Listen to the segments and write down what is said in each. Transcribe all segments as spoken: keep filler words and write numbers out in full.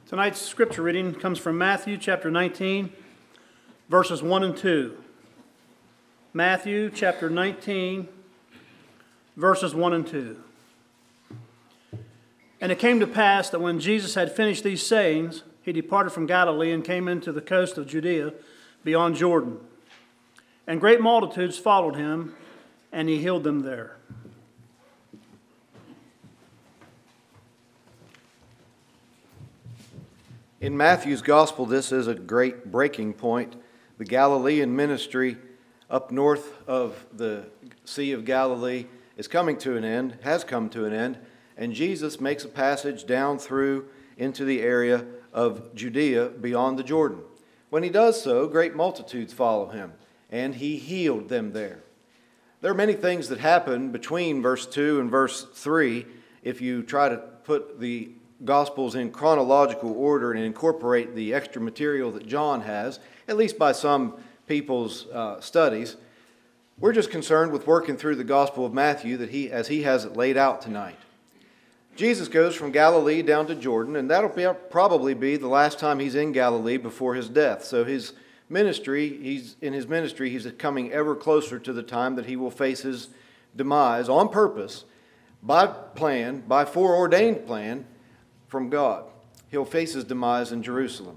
Tonight's scripture reading comes from Matthew chapter nineteen, verses one and two. Matthew chapter nineteen, verses one and two. And it came to pass that when Jesus had finished these sayings, he departed from Galilee and came into the coast of Judea beyond Jordan. And great multitudes followed him, and he healed them there. In Matthew's gospel, this is a great breaking point. The Galilean ministry up north of the Sea of Galilee is coming to an end, has come to an end, and Jesus makes a passage down through into the area of Judea beyond the Jordan. When he does so, great multitudes follow him, and he healed them there. There are many things that happen between verse two and verse three if you try to put the Gospels in chronological order and incorporate the extra material that John has, at least by some people's uh, studies. We're just concerned with working through the Gospel of Matthew that he, as he has it laid out tonight. Jesus goes from Galilee down to Jordan, and that'll be, probably be the last time he's in Galilee before his death. So his ministry, he's in his ministry, he's coming ever closer to the time that he will face his demise on purpose, by plan, by foreordained plan, from God. He'll face his demise in Jerusalem.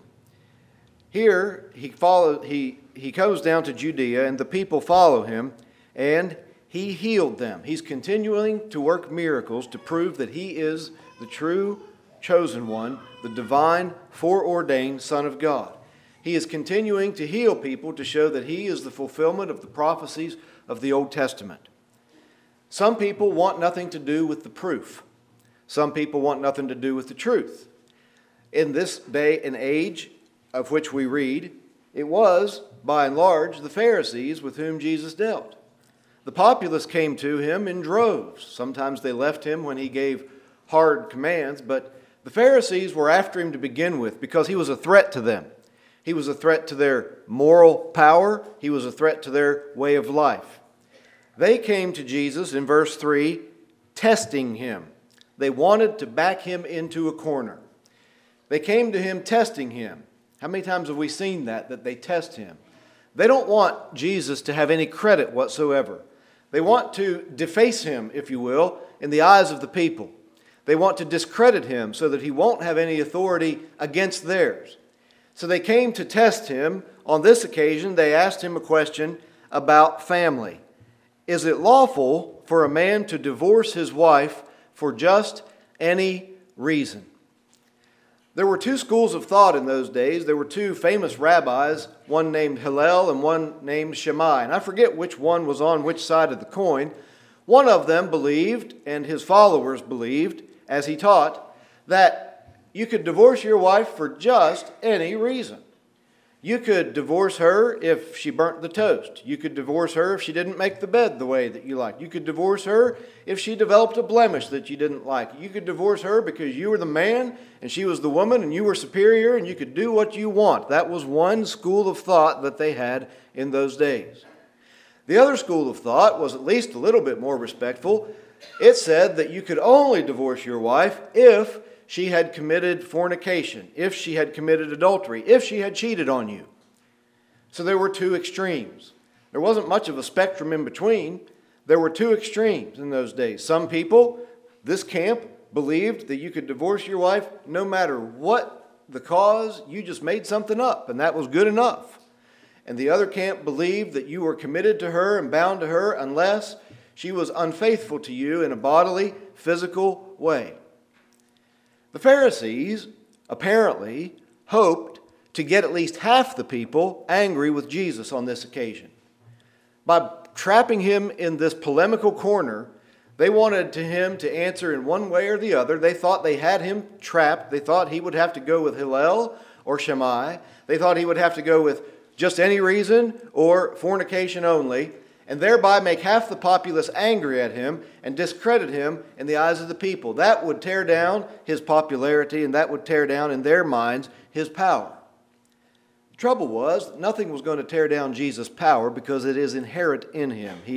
Here, he follow, he, he goes down to Judea, and the people follow him, and he healed them. He's continuing to work miracles to prove that he is the true chosen one, the divine, foreordained Son of God. He is continuing to heal people to show that he is the fulfillment of the prophecies of the Old Testament. Some people want nothing to do with the proof. Some people want nothing to do with the truth. In this day and age of which we read, it was, by and large, the Pharisees with whom Jesus dealt. The populace came to him in droves. Sometimes they left him when he gave hard commands, but the Pharisees were after him to begin with because he was a threat to them. He was a threat to their moral power. He was a threat to their way of life. They came to Jesus in verse three, testing him. They wanted to back him into a corner. They came to him testing him. How many times have we seen that, that they test him? They don't want Jesus to have any credit whatsoever. They want to deface him, if you will, in the eyes of the people. They want to discredit him so that he won't have any authority against theirs. So they came to test him. On this occasion, they asked him a question about family. Is it lawful for a man to divorce his wife for just any reason? There were two schools of thought in those days. There were two famous rabbis, one named Hillel and one named Shammai. And I forget which one was on which side of the coin. One of them believed, and his followers believed, as he taught, that you could divorce your wife for just any reason. You could divorce her if she burnt the toast. You could divorce her if she didn't make the bed the way that you liked. You could divorce her if she developed a blemish that you didn't like. You could divorce her because you were the man and she was the woman and you were superior and you could do what you want. That was one school of thought that they had in those days. The other school of thought was at least a little bit more respectful. It said that you could only divorce your wife if she had committed fornication, if she had committed adultery, if she had cheated on you. So there were two extremes. There wasn't much of a spectrum in between. There were two extremes in those days. Some people, this camp, believed that you could divorce your wife no matter what the cause, you just made something up, and that was good enough. And the other camp believed that you were committed to her and bound to her unless she was unfaithful to you in a bodily, physical way. The Pharisees apparently hoped to get at least half the people angry with Jesus on this occasion. By trapping him in this polemical corner, they wanted to him to answer in one way or the other. They thought they had him trapped. They thought he would have to go with Hillel or Shammai. They thought he would have to go with just any reason or fornication only, and thereby make half the populace angry at him and discredit him in the eyes of the people. That would tear down his popularity, and that would tear down in their minds his power. The trouble was, nothing was going to tear down Jesus' power because it is inherent in him. He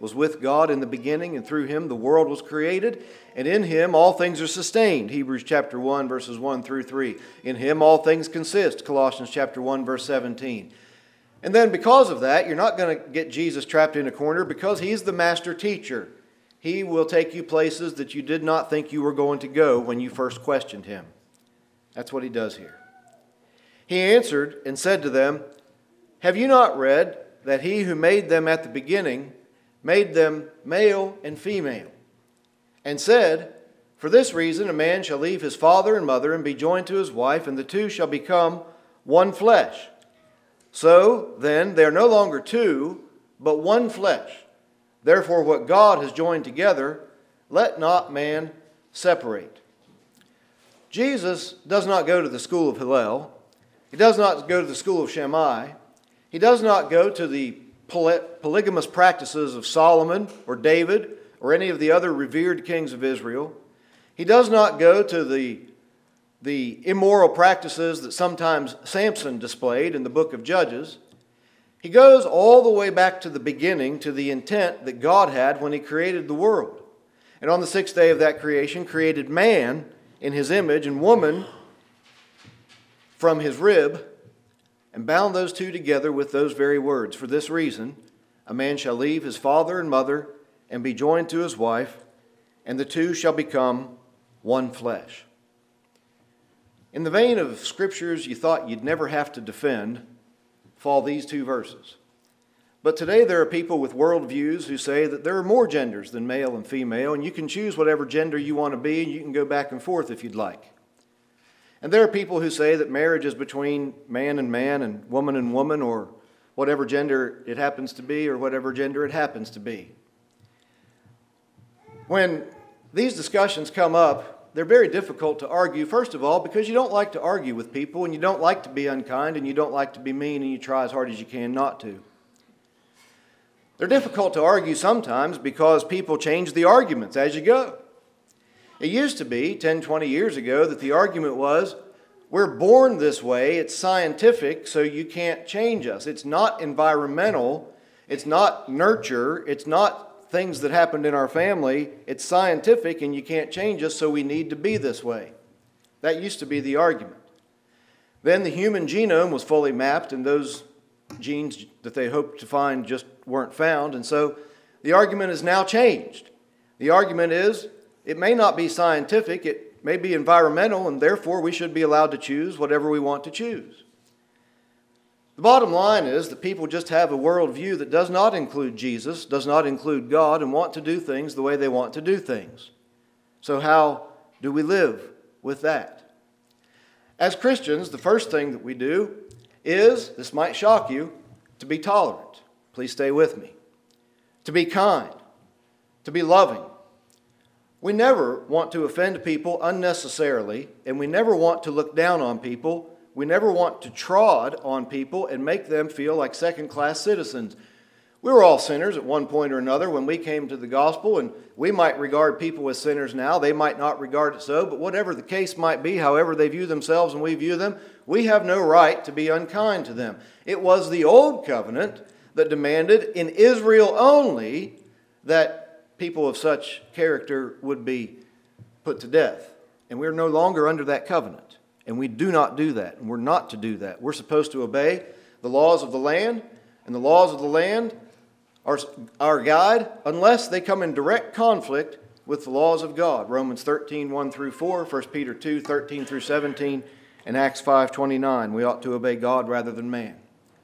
was with God in the beginning, and through him the world was created, and in him all things are sustained. Hebrews chapter one, verses one through three. In him all things consist. Colossians chapter one, verse seventeen. And then because of that, you're not going to get Jesus trapped in a corner because he's the master teacher. He will take you places that you did not think you were going to go when you first questioned him. That's what he does here. He answered and said to them, "Have you not read that he who made them at the beginning made them male and female, and said, for this reason a man shall leave his father and mother and be joined to his wife, and the two shall become one flesh. So then they are no longer two, but one flesh. Therefore what God has joined together, let not man separate." Jesus does not go to the school of Hillel. He does not go to the school of Shammai. He does not go to the poly- polygamous practices of Solomon or David or any of the other revered kings of Israel. He does not go to the, the immoral practices that sometimes Samson displayed in the book of Judges. He goes all the way back to the beginning, to the intent that God had when he created the world. And on the sixth day of that creation, created man in his image and woman from his rib, and bound those two together with those very words. For this reason, a man shall leave his father and mother and be joined to his wife, and the two shall become one flesh. In the vein of scriptures you thought you'd never have to defend, fall these two verses. But today there are people with worldviews who say that there are more genders than male and female, and you can choose whatever gender you want to be, and you can go back and forth if you'd like. And there are people who say that marriage is between man and man and woman and woman, or whatever gender it happens to be, or whatever gender it happens to be. When these discussions come up, they're very difficult to argue, first of all, because you don't like to argue with people, and you don't like to be unkind, and you don't like to be mean, and you try as hard as you can not to. They're difficult to argue sometimes because people change the arguments as you go. It used to be, ten, twenty years ago, that the argument was, we're born this way, it's scientific, so you can't change us. It's not environmental, it's not nurture, it's not things that happened in our family, it's scientific and you can't change us, so we need to be this way. That used to be the argument. Then the human genome was fully mapped, and those genes that they hoped to find just weren't found, and so the argument is now changed. The argument is, it may not be scientific, it may be environmental, and therefore we should be allowed to choose whatever we want to choose. The bottom line is that people just have a worldview that does not include Jesus, does not include God, and want to do things the way they want to do things. So how do we live with that? As Christians, the first thing that we do is, this might shock you, to be tolerant. Please stay with me. To be kind. To be loving. We never want to offend people unnecessarily, and we never want to look down on people. We never want to trod on people and make them feel like second-class citizens. We were all sinners at one point or another when we came to the gospel, and we might regard people as sinners now. They might not regard it so, but whatever the case might be, however they view themselves and we view them, we have no right to be unkind to them. It was the old covenant that demanded in Israel only that people of such character would be put to death. And we're no longer under that covenant. And we do not do that. And we're not to do that. We're supposed to obey the laws of the land. And the laws of the land are our guide unless they come in direct conflict with the laws of God. Romans thirteen, one through four, First Peter two, thirteen through seventeen, and Acts five, twenty-nine. We ought to obey God rather than man.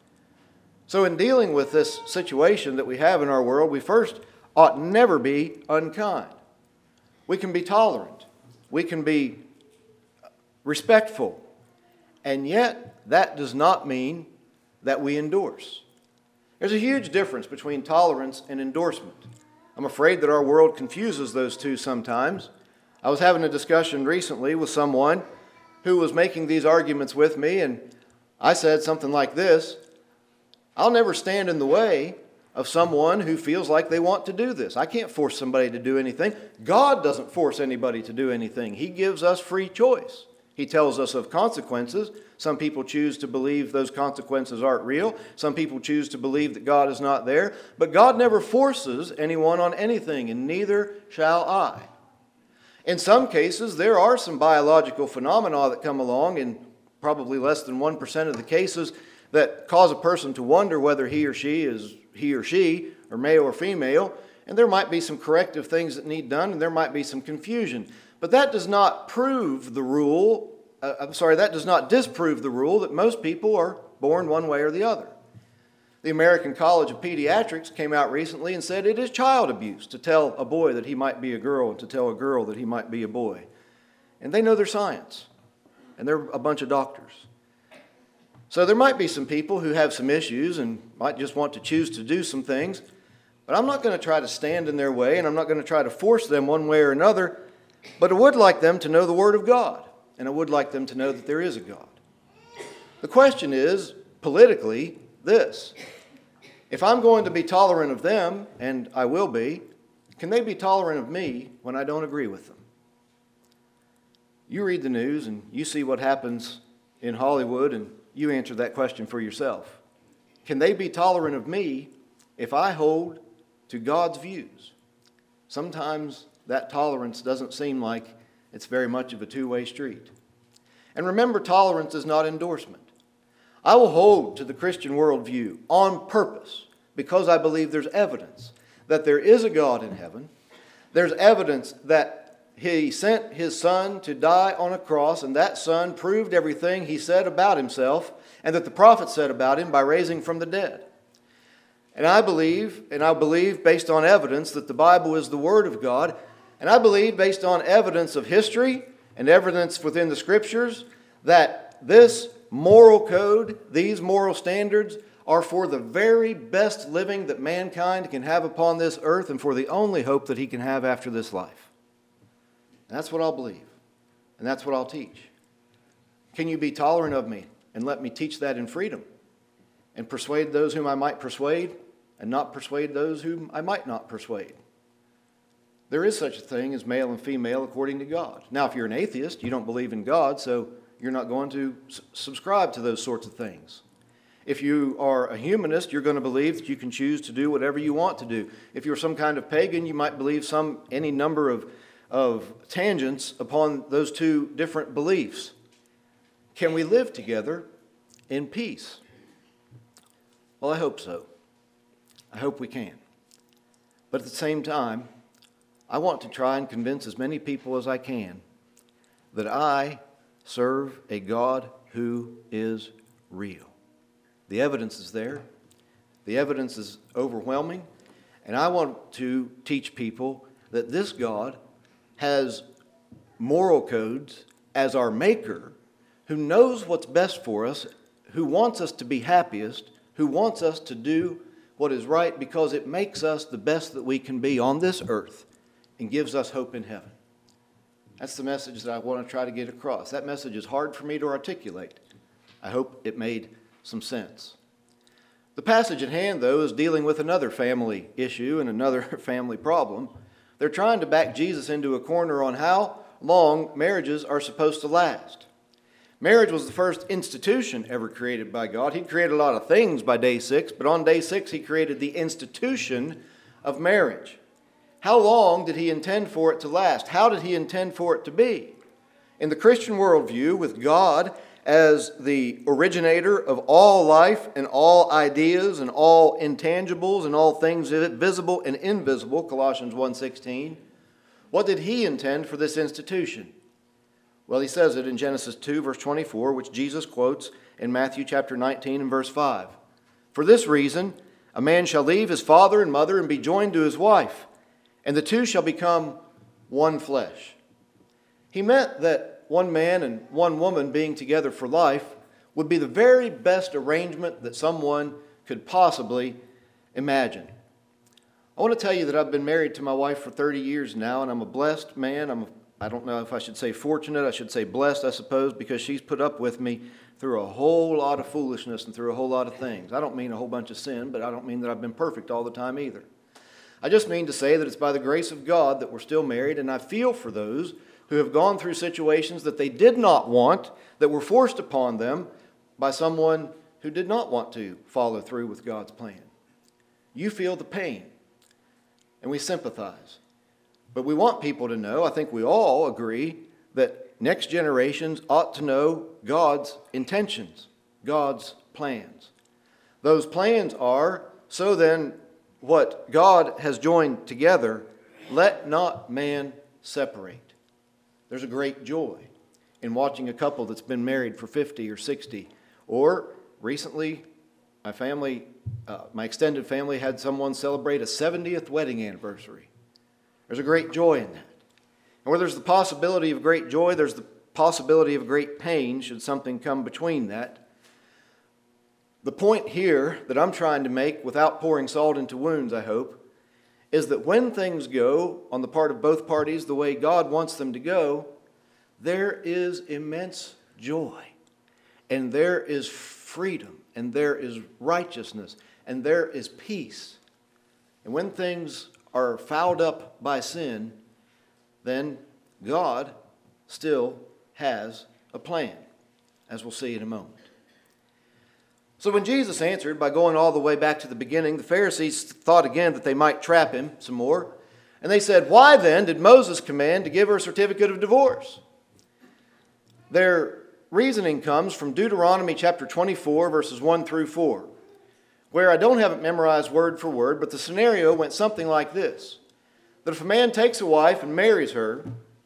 So in dealing with this situation that we have in our world, we first ought never be unkind. We can be tolerant. We can be respectful. And yet, that does not mean that we endorse. There's a huge difference between tolerance and endorsement. I'm afraid that our world confuses those two sometimes. I was having a discussion recently with someone who was making these arguments with me, and I said something like this: I'll never stand in the way of someone who feels like they want to do this. I can't force somebody to do anything. God doesn't force anybody to do anything. He gives us free choice. He tells us of consequences. Some people choose to believe those consequences aren't real. Some people choose to believe that God is not there. But God never forces anyone on anything, and neither shall I. In some cases, there are some biological phenomena that come along, in probably less than one percent of the cases, that cause a person to wonder whether he or she is he or she, or male or female. And there might be some corrective things that need done, and there might be some confusion. But that does not prove the rule, uh, I'm sorry, that does not disprove the rule that most people are born one way or the other. The American College of Pediatrics came out recently and said it is child abuse to tell a boy that he might be a girl and to tell a girl that he might be a boy. And they know their science, and they're a bunch of doctors. So there might be some people who have some issues and might just want to choose to do some things, but I'm not going to try to stand in their way, and I'm not going to try to force them one way or another, but I would like them to know the Word of God, and I would like them to know that there is a God. The question is, politically, this. If I'm going to be tolerant of them, and I will be, can they be tolerant of me when I don't agree with them? You read the news and you see what happens in Hollywood, and you answer that question for yourself. Can they be tolerant of me if I hold to God's views? Sometimes that tolerance doesn't seem like it's very much of a two-way street. And remember, tolerance is not endorsement. I will hold to the Christian worldview on purpose because I believe there's evidence that there is a God in heaven. There's evidence that He sent His Son to die on a cross, and that Son proved everything He said about Himself and that the prophets said about Him by raising from the dead. And I believe, and I believe based on evidence that the Bible is the Word of God, and I believe based on evidence of history and evidence within the Scriptures that this moral code, these moral standards, are for the very best living that mankind can have upon this earth and for the only hope that he can have after this life. And that's what I'll believe, and that's what I'll teach. Can you be tolerant of me and let me teach that in freedom and persuade those whom I might persuade and not persuade those whom I might not persuade? There is such a thing as male and female according to God. Now, if you're an atheist, you don't believe in God, so you're not going to s- subscribe to those sorts of things. If you are a humanist, you're going to believe that you can choose to do whatever you want to do. If you're some kind of pagan, you might believe some any number of, of tangents upon those two different beliefs. Can we live together in peace? Well, I hope so. I hope we can. But at the same time, I want to try and convince as many people as I can that I serve a God who is real. The evidence is there. The evidence is overwhelming. And I want to teach people that this God has moral codes as our maker, who knows what's best for us, who wants us to be happiest, who wants us to do what is right because it makes us the best that we can be on this earth and gives us hope in heaven. That's the message that I want to try to get across. That message is hard for me to articulate. I hope it made some sense. The passage at hand, though, is dealing with another family issue and another family problem. They're trying to back Jesus into a corner on how long marriages are supposed to last. Marriage was the first institution ever created by God. He created a lot of things by day six, but on day six he created the institution of marriage. How long did he intend for it to last? How did he intend for it to be? In the Christian worldview, with God as the originator of all life and all ideas and all intangibles and all things visible and invisible, Colossians one sixteen, what did he intend for this institution? Well, he says it in Genesis two, verse twenty-four, which Jesus quotes in Matthew chapter nineteen and verse five. For this reason, a man shall leave his father and mother and be joined to his wife, and the two shall become one flesh. He meant that one man and one woman being together for life would be the very best arrangement that someone could possibly imagine. I want to tell you that I've been married to my wife for thirty years now, and I'm a blessed man. I'm a, I don't know if I should say fortunate. I should say blessed, I suppose, because she's put up with me through a whole lot of foolishness and through a whole lot of things. I don't mean a whole bunch of sin, but I don't mean that I've been perfect all the time either. I just mean to say that it's by the grace of God that we're still married, and I feel for those who have gone through situations that they did not want, that were forced upon them by someone who did not want to follow through with God's plan. You feel the pain, and we sympathize. But we want people to know, I think we all agree, that next generations ought to know God's intentions, God's plans. Those plans are, so then what God has joined together, let not man separate. There's a great joy in watching a couple that's been married for fifty or sixty. Or recently, my family, uh, my extended family had someone celebrate a seventieth wedding anniversary. There's a great joy in that. And where there's the possibility of great joy, there's the possibility of great pain should something come between that. The point here that I'm trying to make, without pouring salt into wounds, I hope, is that when things go on the part of both parties the way God wants them to go, there is immense joy, and there is freedom, and there is righteousness, and there is peace. And when things are fouled up by sin, then God still has a plan, as we'll see in a moment. So when Jesus answered by going all the way back to the beginning, the Pharisees thought again that they might trap him some more. And they said, "Why then did Moses command to give her a certificate of divorce?" Their reasoning comes from Deuteronomy chapter twenty-four, verses one through four, where I don't have it memorized word for word, but the scenario went something like this: that if a man takes a wife and marries her,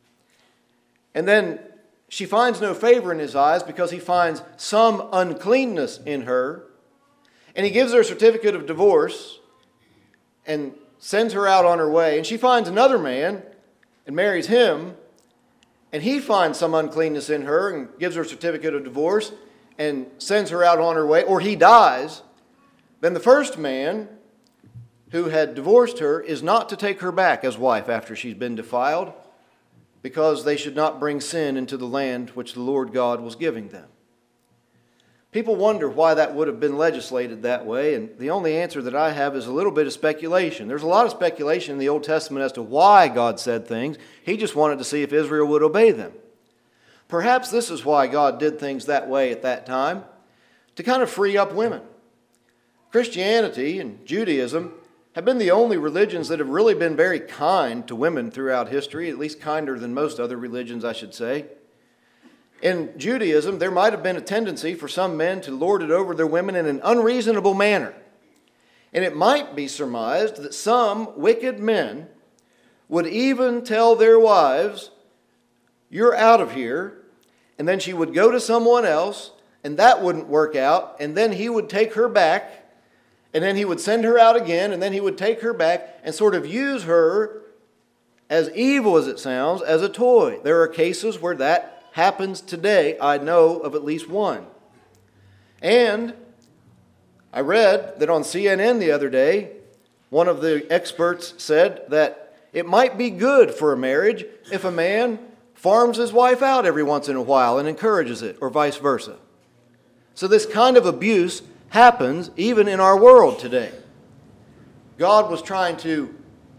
and then she finds no favor in his eyes because he finds some uncleanness in her, and he gives her a certificate of divorce and sends her out on her way, and she finds another man and marries him, and he finds some uncleanness in her and gives her a certificate of divorce and sends her out on her way, or he dies, then the first man who had divorced her is not to take her back as wife after she's been defiled, because they should not bring sin into the land which the Lord God was giving them. People wonder why that would have been legislated that way, and the only answer that I have is a little bit of speculation. There's a lot of speculation in the Old Testament as to why God said things. He just wanted to see if Israel would obey them. Perhaps this is why God did things that way at that time, to kind of free up women. Christianity and Judaism have been the only religions that have really been very kind to women throughout history, at least kinder than most other religions, I should say. In Judaism, there might have been a tendency for some men to lord it over their women in an unreasonable manner. And it might be surmised that some wicked men would even tell their wives, "You're out of here," and then she would go to someone else, and that wouldn't work out, and then he would take her back, and then he would send her out again, and then he would take her back and sort of use her, as evil as it sounds, as a toy. There are cases where that happens today. I know of at least one. And I read that on C N N the other day, one of the experts said that it might be good for a marriage if a man farms his wife out every once in a while and encourages it, or vice versa. So this kind of abuse happens even in our world today. God was trying to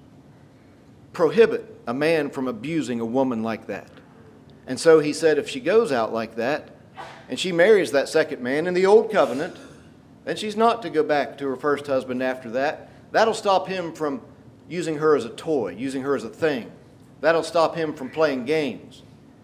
prohibit a man from abusing a woman like that. And so he said if she goes out like that and she marries that second man in the old covenant, then she's not to go back to her first husband after that. That'll stop him from using her as a toy, using her as a thing. That'll stop him from playing games.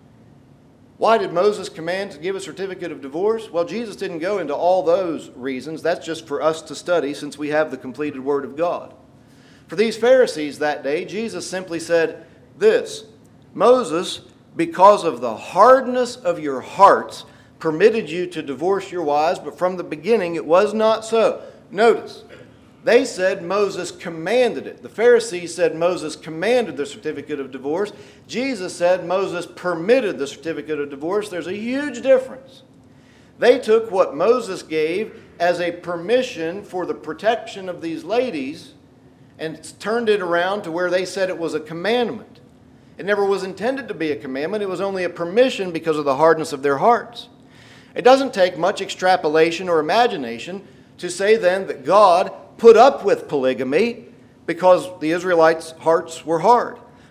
Why did Moses command to give a certificate of divorce? Well, Jesus didn't go into all those reasons. That's just for us to study since we have the completed Word of God. For these Pharisees that day, Jesus simply said this: Moses, because of the hardness of your hearts, permitted you to divorce your wives, but from the beginning it was not so. Notice, they said Moses commanded it. The Pharisees said Moses commanded the certificate of divorce. Jesus said Moses permitted the certificate of divorce. There's a huge difference. They took what Moses gave as a permission for the protection of these ladies and turned it around to where they said it was a commandment. It never was intended to be a commandment. It was only a permission because of the hardness of their hearts. It doesn't take much extrapolation or imagination to say then that God put up with polygamy because the Israelites' hearts were hard.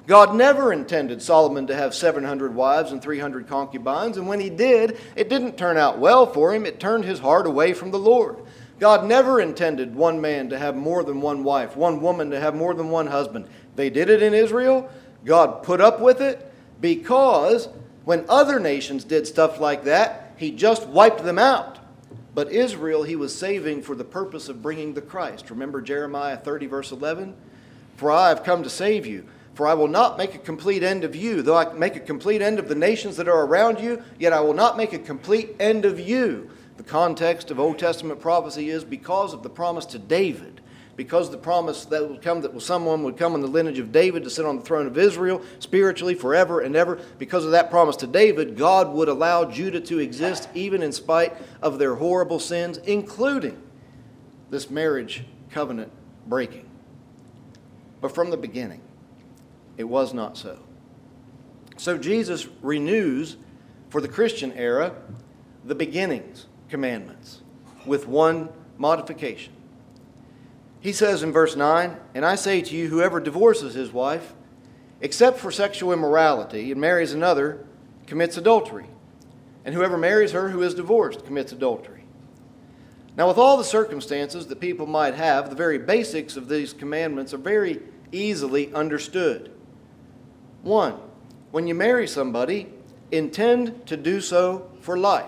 God never intended Solomon to have seven hundred wives and three hundred concubines, and when he did, it didn't turn out well for him. It turned his heart away from the Lord. God never intended one man to have more than one wife, one woman to have more than one husband. They did it in Israel. God put up with it because when other nations did stuff like that, he just wiped them out. But Israel he was saving for the purpose of bringing the Christ. Remember Jeremiah thirty verse eleven? For I have come to save you. For I will not make a complete end of you. Though I make a complete end of the nations that are around you, yet I will not make a complete end of you. The context of Old Testament prophecy is because of the promise to David. Because the promise that would come, that someone would come in the lineage of David to sit on the throne of Israel spiritually forever and ever. Because of that promise to David, God would allow Judah to exist even in spite of their horrible sins, including this marriage covenant breaking. But from the beginning, it was not so. So Jesus renews for the Christian era the beginnings commandments with one modification. He says in verse nine, "And I say to you, whoever divorces his wife, except for sexual immorality, and marries another, commits adultery. And whoever marries her who is divorced commits adultery." Now, with all the circumstances that people might have, the very basics of these commandments are very easily understood. One, when you marry somebody, intend to do so for life.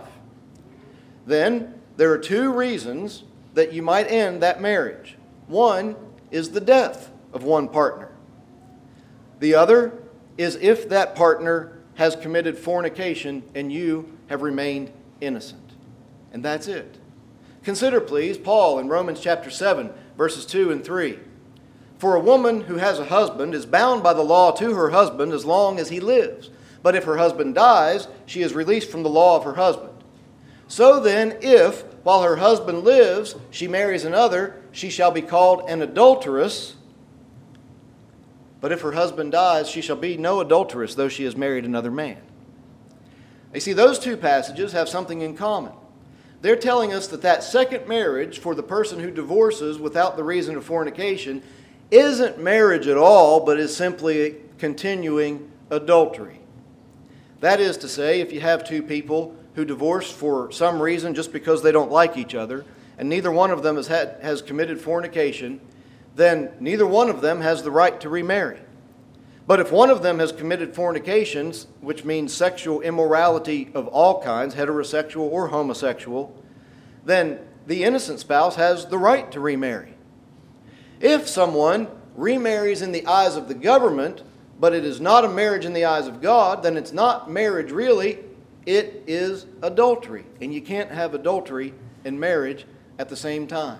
Then, there are two reasons that you might end that marriage. One is the death of one partner. The other is if that partner has committed fornication and you have remained innocent. And that's it. Consider, please, Paul in Romans chapter seven, verses two and three. "For a woman who has a husband is bound by the law to her husband as long as he lives. But if her husband dies, she is released from the law of her husband. So then, if, while her husband lives, she marries another, she shall be called an adulteress. But if her husband dies, she shall be no adulteress, though she has married another man." You see, those two passages have something in common. They're telling us that that second marriage for the person who divorces without the reason of fornication isn't marriage at all, but is simply continuing adultery. That is to say, if you have two people who divorce for some reason just because they don't like each other, and neither one of them has, had, has committed fornication, then neither one of them has the right to remarry. But if one of them has committed fornications, which means sexual immorality of all kinds, heterosexual or homosexual, then the innocent spouse has the right to remarry. If someone remarries in the eyes of the government, but it is not a marriage in the eyes of God, then it's not marriage really, it is adultery. And you can't have adultery and marriage at the same time.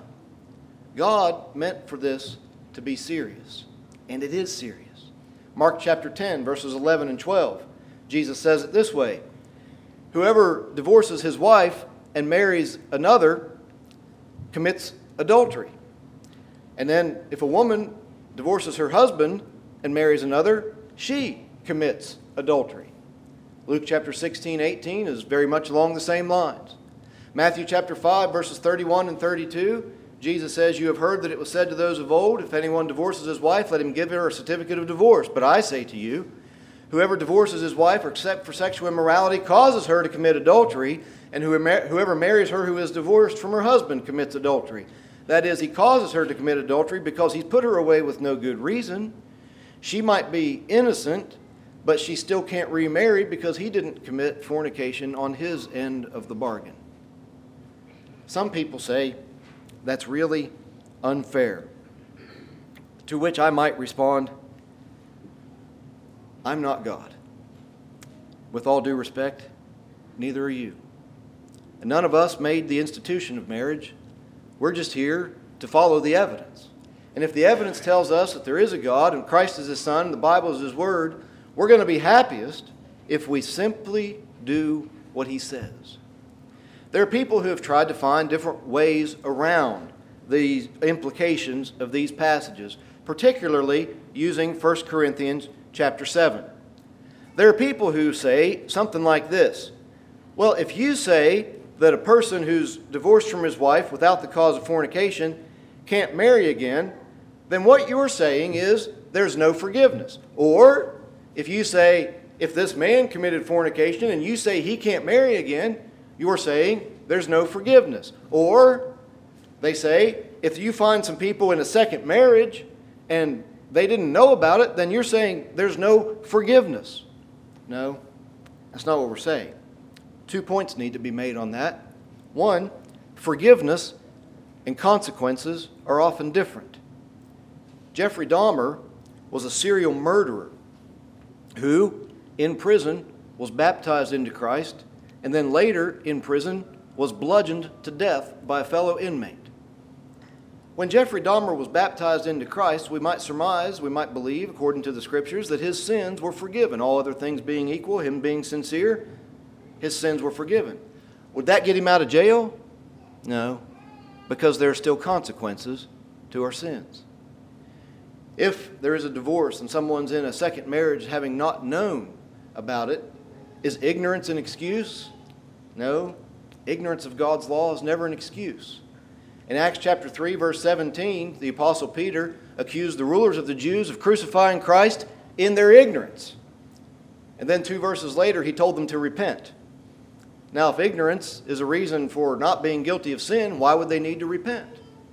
God meant for this to be serious, and it is serious. Mark chapter ten, verses eleven and twelve, Jesus says it this way: "Whoever divorces his wife and marries another commits adultery. And then if a woman divorces her husband and marries another, she commits adultery." Luke chapter sixteen, eighteen is very much along the same lines. Matthew chapter five, verses thirty-one and thirty-two, Jesus says, "You have heard that it was said to those of old, if anyone divorces his wife, let him give her a certificate of divorce. But I say to you, whoever divorces his wife except for sexual immorality causes her to commit adultery, and whoever marries her who is divorced from her husband commits adultery." That is, he causes her to commit adultery because he's put her away with no good reason. She might be innocent, but she still can't remarry because he didn't commit fornication on his end of the bargain. Some people say that's really unfair. To which I might respond, I'm not God. With all due respect, neither are you. And none of us made the institution of marriage. We're just here to follow the evidence. And if the evidence tells us that there is a God and Christ is His Son and the Bible is His Word, we're going to be happiest if we simply do what He says. There are people who have tried to find different ways around the implications of these passages, particularly using First Corinthians chapter seven. There are people who say something like this: well, if you say that a person who's divorced from his wife without the cause of fornication can't marry again, then what you're saying is there's no forgiveness. Or if you say, if this man committed fornication and you say he can't marry again, you're saying there's no forgiveness. Or they say, if you find some people in a second marriage and they didn't know about it, then you're saying there's no forgiveness. No, that's not what we're saying. Two points need to be made on that. One, forgiveness and consequences are often different. Jeffrey Dahmer was a serial murderer who, in prison, was baptized into Christ, and then later, in prison, was bludgeoned to death by a fellow inmate. When Jeffrey Dahmer was baptized into Christ, we might surmise, we might believe, according to the Scriptures, that his sins were forgiven. All other things being equal, him being sincere, his sins were forgiven. Would that get him out of jail? No, because there are still consequences to our sins. If there is a divorce and someone's in a second marriage having not known about it, is ignorance an excuse? No, ignorance of God's law is never an excuse. In Acts chapter three, verse seventeen, the Apostle Peter accused the rulers of the Jews of crucifying Christ in their ignorance. And then two verses later, he told them to repent. Now, if ignorance is a reason for not being guilty of sin, why would they need to repent?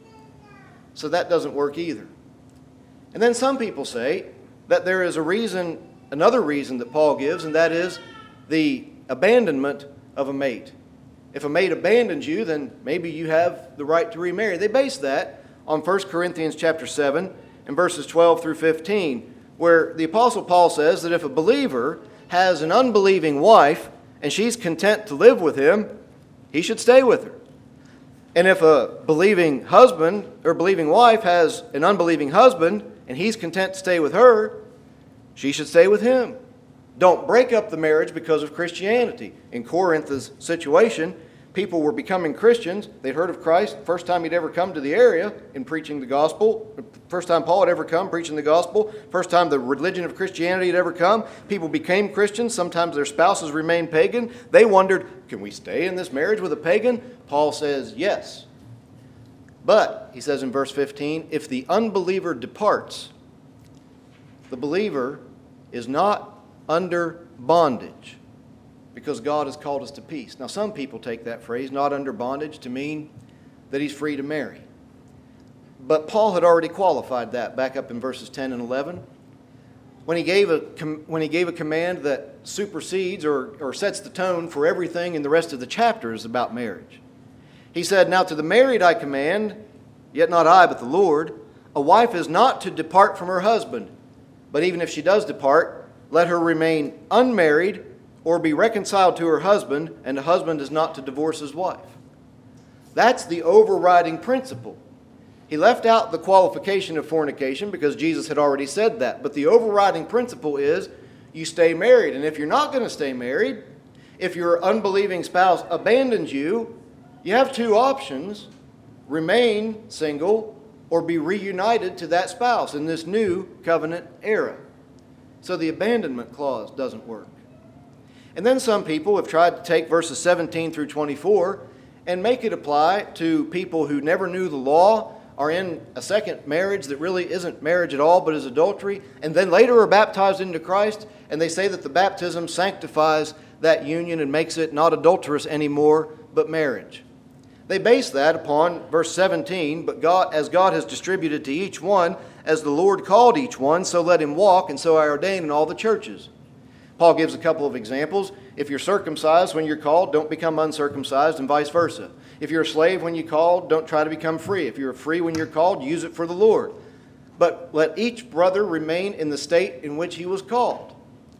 So that doesn't work either. And then some people say that there is a reason, another reason that Paul gives, and that is the abandonment of a mate. If a mate abandons you, then maybe you have the right to remarry. They base that on First Corinthians chapter seven and verses twelve through fifteen, where the Apostle Paul says that if a believer has an unbelieving wife and she's content to live with him, he should stay with her. And if a believing husband or believing wife has an unbelieving husband and he's content to stay with her, she should stay with him. Don't break up the marriage because of Christianity. In Corinth's situation, people were becoming Christians. They'd heard of Christ. First time he'd ever come to the area in preaching the gospel. First time Paul had ever come preaching the gospel. First time the religion of Christianity had ever come. People became Christians. Sometimes their spouses remained pagan. They wondered, can we stay in this marriage with a pagan? Paul says, yes. But, he says in verse fifteen, if the unbeliever departs, the believer is not under bondage, because God has called us to peace. Now, some people take that phrase, not under bondage, to mean that he's free to marry. But Paul had already qualified that back up in verses ten and eleven. When he gave a, when he gave a command that supersedes or, or sets the tone for everything in the rest of the chapters about marriage. He said, now to the married I command, yet not I, but the Lord, a wife is not to depart from her husband, but even if she does depart, let her remain unmarried or be reconciled to her husband, and the husband is not to divorce his wife. That's the overriding principle. He left out the qualification of fornication because Jesus had already said that. But the overriding principle is you stay married. And if you're not going to stay married, if your unbelieving spouse abandons you, you have two options: remain single or be reunited to that spouse in this new covenant era. So the abandonment clause doesn't work. And then some people have tried to take verses seventeen through twenty-four and make it apply to people who never knew the law, are in a second marriage that really isn't marriage at all but is adultery, and then later are baptized into Christ, and they say that the baptism sanctifies that union and makes it not adulterous anymore but marriage. They base that upon verse seventeen, but God, as God has distributed to each one, as the Lord called each one, so let him walk, and so I ordain in all the churches. Paul gives a couple of examples. If you're circumcised when you're called, don't become uncircumcised, and vice versa. If you're a slave when you're called, don't try to become free. If you're free when you're called, use it for the Lord. But let each brother remain in the state in which he was called.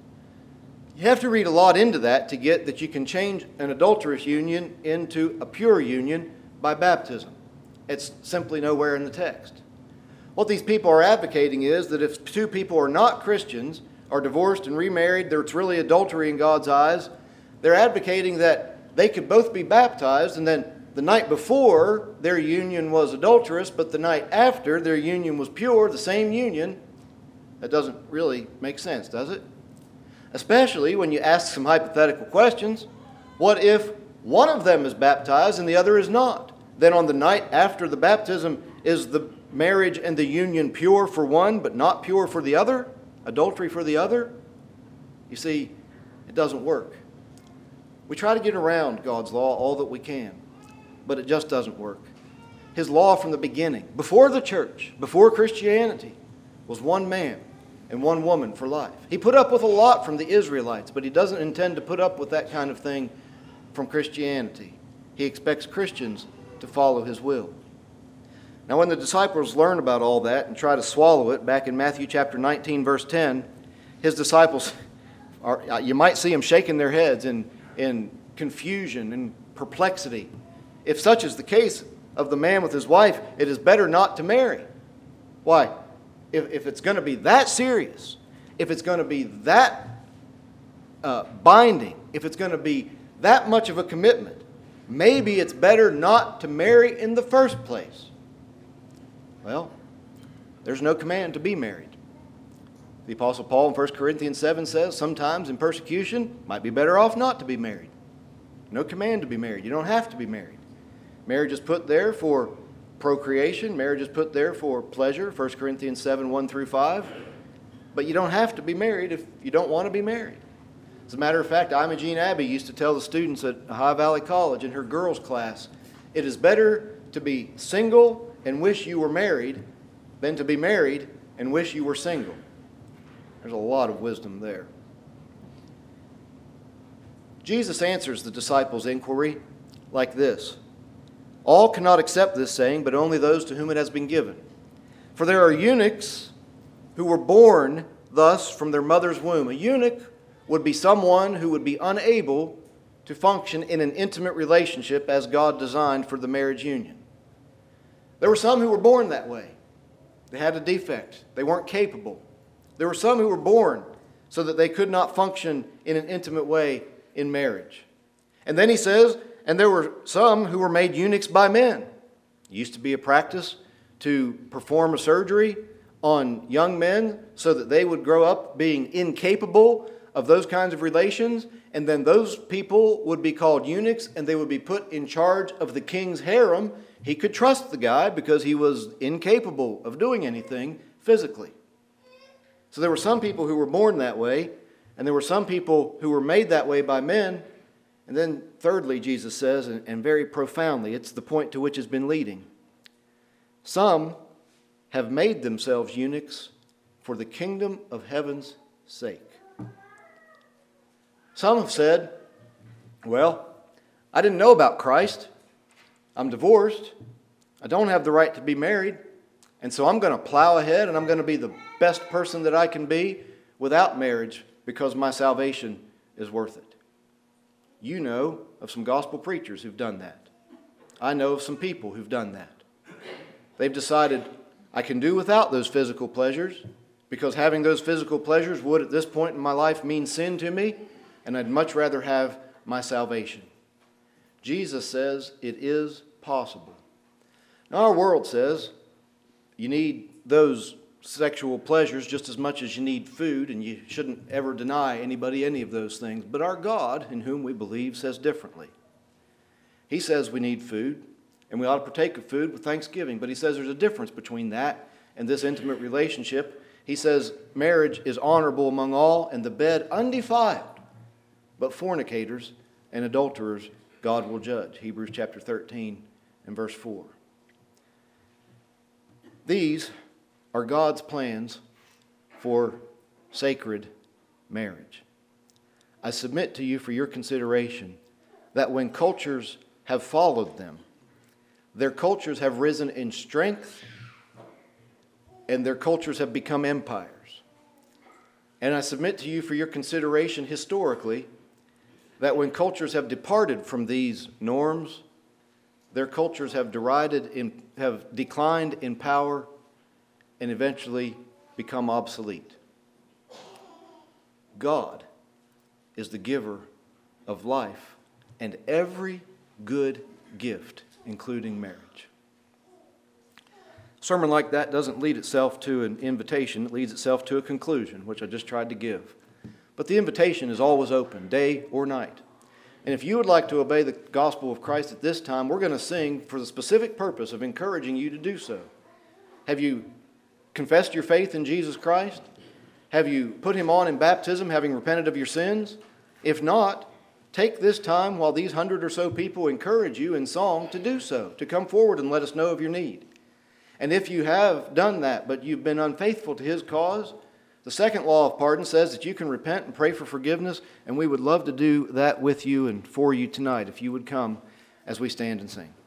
You have to read a lot into that to get that you can change an adulterous union into a pure union by baptism. It's simply nowhere in the text. What these people are advocating is that if two people are not Christians, are divorced and remarried, it's really adultery in God's eyes. They're advocating that they could both be baptized, and then the night before their union was adulterous, but the night after their union was pure, the same union. That doesn't really make sense, does it? Especially when you ask some hypothetical questions. What if one of them is baptized and the other is not? Then on the night after the baptism, is the marriage and the union pure for one, but not pure for the other? Adultery for the other? You see, it doesn't work. We try to get around God's law all that we can, but it just doesn't work. His law from the beginning, before the church, before Christianity, was one man and one woman for life. He put up with a lot from the Israelites, but he doesn't intend to put up with that kind of thing from Christianity. He expects Christians to follow his will. Now, when the disciples learn about all that and try to swallow it, back in Matthew chapter nineteen, verse ten, his disciples, are, you might see them shaking their heads in, in confusion and perplexity. If such is the case of the man with his wife, it is better not to marry. Why? If, if it's going to be that serious, if it's going to be that uh, binding, if it's going to be that much of a commitment, maybe it's better not to marry in the first place. Well, there's no command to be married. The Apostle Paul in First Corinthians seven says sometimes in persecution it might be better off not to be married. No command to be married. You don't have to be married. Marriage is put there for procreation. Marriage is put there for pleasure, First Corinthians seven, one through five. But you don't have to be married if you don't want to be married. As a matter of fact, Imogene Abbey used to tell the students at High Valley College in her girls' class, it is better to be single and wish you were married than to be married and wish you were single. There's a lot of wisdom there. Jesus answers the disciples' inquiry like this. All cannot accept this saying, but only those to whom it has been given. For there are eunuchs who were born thus from their mother's womb. A eunuch would be someone who would be unable to function in an intimate relationship as God designed for the marriage union. There were some who were born that way. They had a defect. They weren't capable. There were some who were born so that they could not function in an intimate way in marriage. And then he says, and there were some who were made eunuchs by men. It used to be a practice to perform a surgery on young men so that they would grow up being incapable of those kinds of relations, and then those people would be called eunuchs and they would be put in charge of the king's harem. He could trust the guy because he was incapable of doing anything physically. So there were some people who were born that way, and there were some people who were made that way by men. And then thirdly, Jesus says, and, and very profoundly, it's the point to which has been leading. Some have made themselves eunuchs for the kingdom of heaven's sake. Some have said, well, I didn't know about Christ. I'm divorced. I don't have the right to be married. And so I'm going to plow ahead and I'm going to be the best person that I can be without marriage because my salvation is worth it. You know of some gospel preachers who've done that. I know of some people who've done that. They've decided, I can do without those physical pleasures because having those physical pleasures would at this point in my life mean sin to me, and I'd much rather have my salvation. Jesus says it is possible. Now our world says you need those sexual pleasures just as much as you need food, and you shouldn't ever deny anybody any of those things. But our God, in whom we believe, says differently. He says we need food, and we ought to partake of food with thanksgiving. But he says there's a difference between that and this intimate relationship. He says marriage is honorable among all, and the bed undefiled. But fornicators and adulterers God will judge. Hebrews chapter thirteen and verse four. These are God's plans for sacred marriage. I submit to you for your consideration that when cultures have followed them, their cultures have risen in strength and their cultures have become empires. And I submit to you for your consideration historically that when cultures have departed from these norms, their cultures have derided in, have declined in power and eventually become obsolete. God is the giver of life and every good gift, including marriage. A sermon like that doesn't lead itself to an invitation, it leads itself to a conclusion, which I just tried to give. But the invitation is always open, day or night. And if you would like to obey the gospel of Christ at this time, we're going to sing for the specific purpose of encouraging you to do so. Have you confessed your faith in Jesus Christ? Have you put him on in baptism, having repented of your sins? If not, take this time while these hundred or so people encourage you in song to do so, to come forward and let us know of your need. And if you have done that, but you've been unfaithful to his cause, the second law of pardon says that you can repent and pray for forgiveness, and we would love to do that with you and for you tonight if you would come as we stand and sing.